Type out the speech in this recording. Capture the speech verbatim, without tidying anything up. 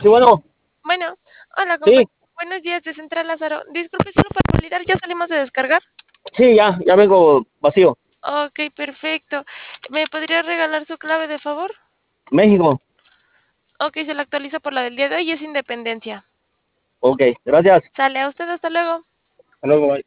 Sí, bueno, Bueno, hola sí, compañero. Buenos días de Central Lázaro. Disculpe solo para validar, ¿ya salimos de descargar? sí, ya, ya vengo vacío. Ok, perfecto. ¿Me podría regalar su clave de favor? México, Ok, se la actualizo por la del día de hoy y es Independencia. ok, gracias. Sale a usted, hasta luego. Hasta luego, bye.